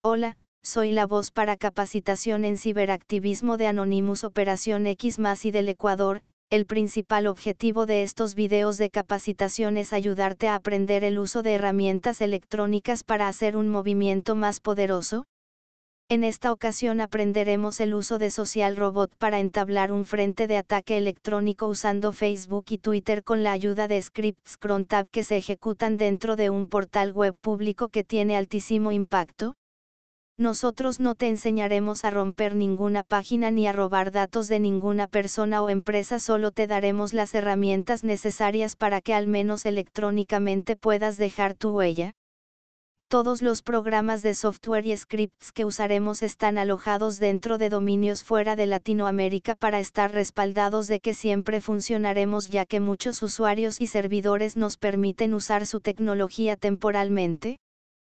Hola, soy la voz para capacitación en ciberactivismo de Anonymous Operación X+ y del Ecuador. El principal objetivo de estos videos de capacitación es ayudarte a aprender el uso de herramientas electrónicas para hacer un movimiento más poderoso. En esta ocasión aprenderemos el uso de Social Robot para entablar un frente de ataque electrónico usando Facebook y Twitter con la ayuda de scripts crontab que se ejecutan dentro de un portal web público que tiene altísimo impacto. Nosotros no te enseñaremos a romper ninguna página ni a robar datos de ninguna persona o empresa, solo te daremos las herramientas necesarias para que al menos electrónicamente puedas dejar tu huella. Todos los programas de software y scripts que usaremos están alojados dentro de dominios fuera de Latinoamérica para estar respaldados de que siempre funcionaremos, ya que muchos usuarios y servidores nos permiten usar su tecnología temporalmente.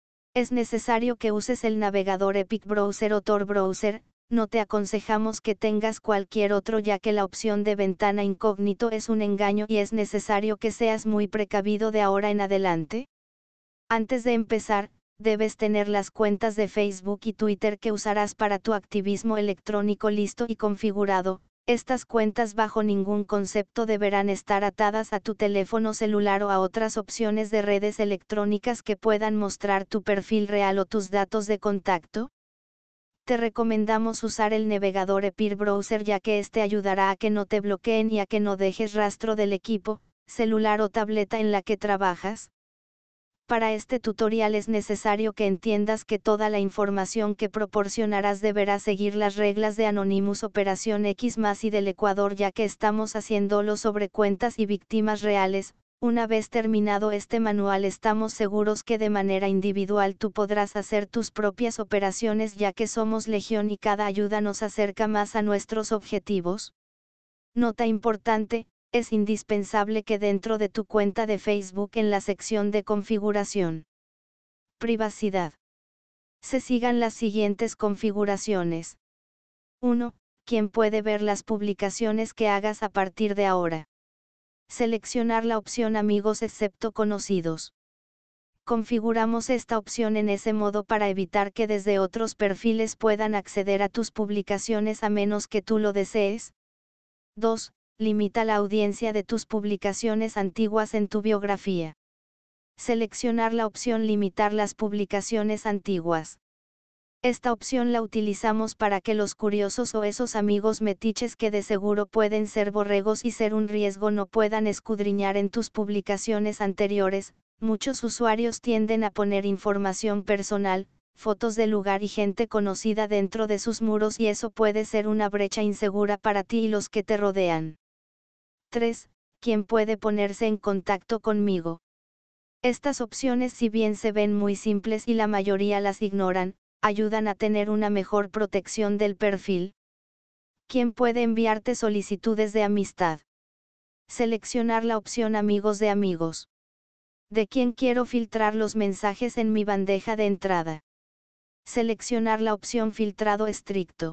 Es necesario que uses el navegador Epic Browser o Tor Browser. No te aconsejamos que tengas cualquier otro, ya que la opción de ventana incógnito es un engaño y es necesario que seas muy precavido de ahora en adelante. Antes de empezar, debes tener las cuentas de Facebook y Twitter que usarás para tu activismo electrónico listo y configurado. Estas cuentas bajo ningún concepto deberán estar atadas a tu teléfono celular o a otras opciones de redes electrónicas que puedan mostrar tu perfil real o tus datos de contacto. Te recomendamos usar el navegador Epic Browser, ya que este ayudará a que no te bloqueen y a que no dejes rastro del equipo, celular o tableta en la que trabajas. Para este tutorial es necesario que entiendas que toda la información que proporcionarás deberá seguir las reglas de Anonymous Operación X+ y del Ecuador, ya que estamos haciéndolo sobre cuentas y víctimas reales. Una vez terminado este manual, estamos seguros que de manera individual tú podrás hacer tus propias operaciones, ya que somos legión y cada ayuda nos acerca más a nuestros objetivos. Nota importante: es indispensable que dentro de tu cuenta de Facebook, en la sección de configuración, privacidad, se sigan las siguientes configuraciones. 1. ¿Quién puede ver las publicaciones que hagas a partir de ahora? Seleccionar la opción amigos excepto conocidos. Configuramos esta opción en ese modo para evitar que desde otros perfiles puedan acceder a tus publicaciones a menos que tú lo desees. 2. Limita la audiencia de tus publicaciones antiguas en tu biografía. Seleccionar la opción limitar las publicaciones antiguas. Esta opción la utilizamos para que los curiosos o esos amigos metiches que de seguro pueden ser borregos y ser un riesgo no puedan escudriñar en tus publicaciones anteriores. Muchos usuarios tienden a poner información personal, fotos de lugar y gente conocida dentro de sus muros, y eso puede ser una brecha insegura para ti y los que te rodean. 3. ¿Quién puede ponerse en contacto conmigo? Estas opciones, si bien se ven muy simples y la mayoría las ignoran, ayudan a tener una mejor protección del perfil. ¿Quién puede enviarte solicitudes de amistad? Seleccionar la opción amigos de amigos. ¿De quién quiero filtrar los mensajes en mi bandeja de entrada? Seleccionar la opción filtrado estricto.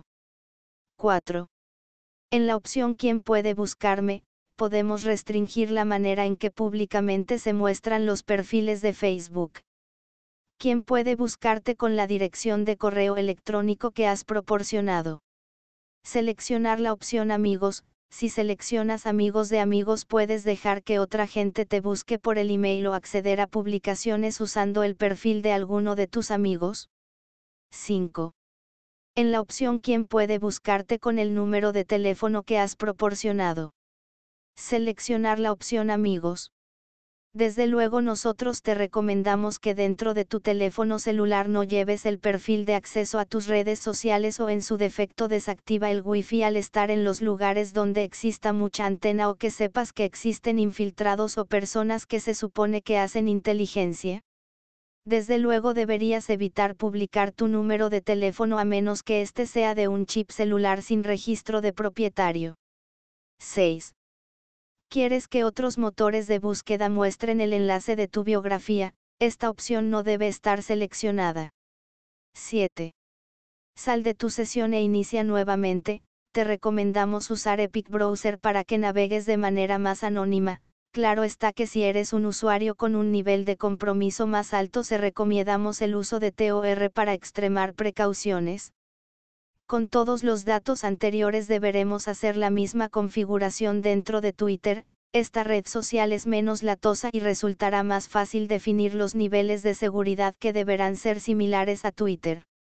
4. En la opción ¿quién puede buscarme?, podemos restringir la manera en que públicamente se muestran los perfiles de Facebook. ¿Quién puede buscarte con la dirección de correo electrónico que has proporcionado? Seleccionar la opción amigos. Si seleccionas amigos de amigos, puedes dejar que otra gente te busque por el email o acceder a publicaciones usando el perfil de alguno de tus amigos. 5. En la opción ¿quién puede buscarte con el número de teléfono que has proporcionado? Seleccionar la opción amigos. Desde luego nosotros te recomendamos que dentro de tu teléfono celular no lleves el perfil de acceso a tus redes sociales, o en su defecto desactiva el Wi-Fi al estar en los lugares donde exista mucha antena o que sepas que existen infiltrados o personas que se supone que hacen inteligencia. Desde luego deberías evitar publicar tu número de teléfono a menos que este sea de un chip celular sin registro de propietario. 6. ¿Quieres que otros motores de búsqueda muestren el enlace de tu biografía? Esta opción no debe estar seleccionada. 7. Sal de tu sesión e inicia nuevamente. Te recomendamos usar Epic Browser para que navegues de manera más anónima. Claro está que si eres un usuario con un nivel de compromiso más alto se recomendamos el uso de Tor para extremar precauciones. Con todos los datos anteriores deberemos hacer la misma configuración dentro de Twitter. Esta red social es menos latosa y resultará más fácil definir los niveles de seguridad que deberán ser similares a Twitter.